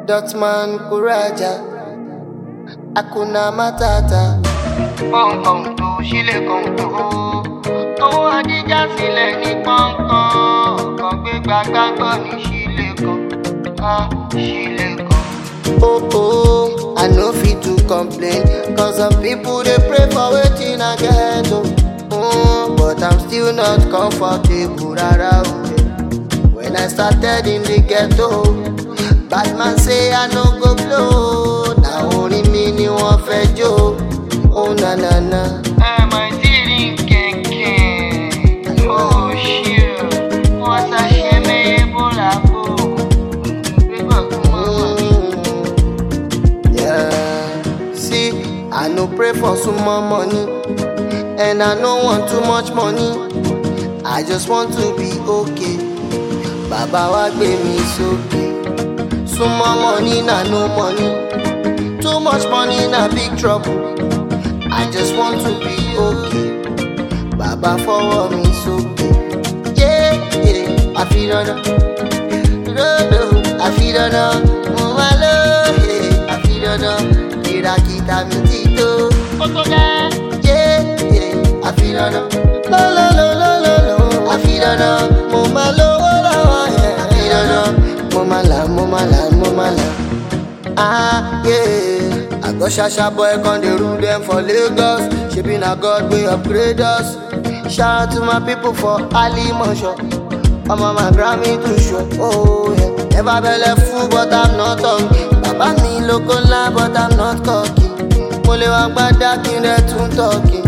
Dotman Kuraja, Akuna Matata. Pọ́nkọ̀n tó sílẹ̀ kan tó. Owó Adija sílẹ̀ ní pọ́nkọ̀n. Kan gbé gbàgbàgbọ́ ní sílẹ̀ kan. Sílẹ̀ kan. Oh, I no fit to complain, cause some people they pray for waiting I get but I'm still not comfortable around it. When I started in the ghetto, bad man say I no go blow. Now only me ni one fejo. Oh na na na. My dealing kenken. Oh shit. What's a shame ebola go. See, I no pray for some more money, and I no want too much money. I just want to be okay. Baba wa gbe mi soke. Some more money na no money. Too much money na big trouble. I just want to be okay. Baba forward me soke. Yeah, yeah, I feel on I feel on my love. Yeah, I feel on. Kita mi tito. Yeah, yeah, I feel on. Lo lo lo lo lo lo. I feel on. Mama lo la yeah. I feel on. Mama la. Ah yeah. I go Shasha boy con the rule them for Lagos. She been a God way upgrade us. Shout out to my people for Ali Mosho. I'm on my Grammy to show. Oh yeah. Never belle fool but I'm not hungry. Baba mi loco la but I'm not cocky. Mole wa gbada kin de tun talking.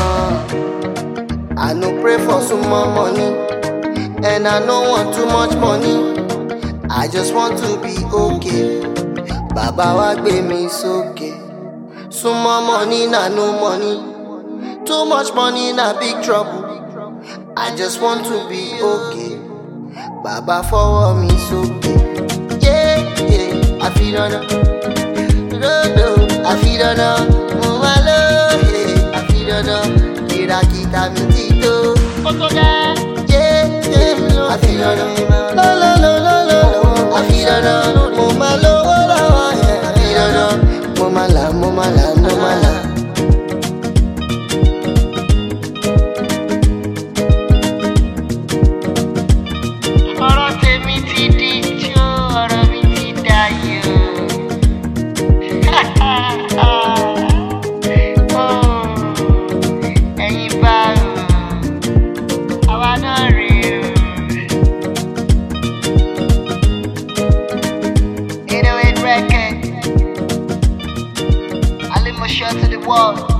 I no pray for some more money, and I no want too much money. I just want to be okay. Baba wa gbe mi soke. Some more money na no money. Too much money na big trouble. I just want to be okay. Baba forward me soke. Yeah, yeah, I feel on. I feel on. Mama love, yeah, I feel on. Kita mi tito. Yeah, yeah, I feel on. La la la la la. I feel on. Mama love, yeah, I feel on. Mama la. Ọ̀rọ̀ tèmi ti di jó, ọ̀rọ̀ mi ti dayọ̀. Ẹ̀yin bá o, àwa náà rè o. 808 record. I live my shot to the wall.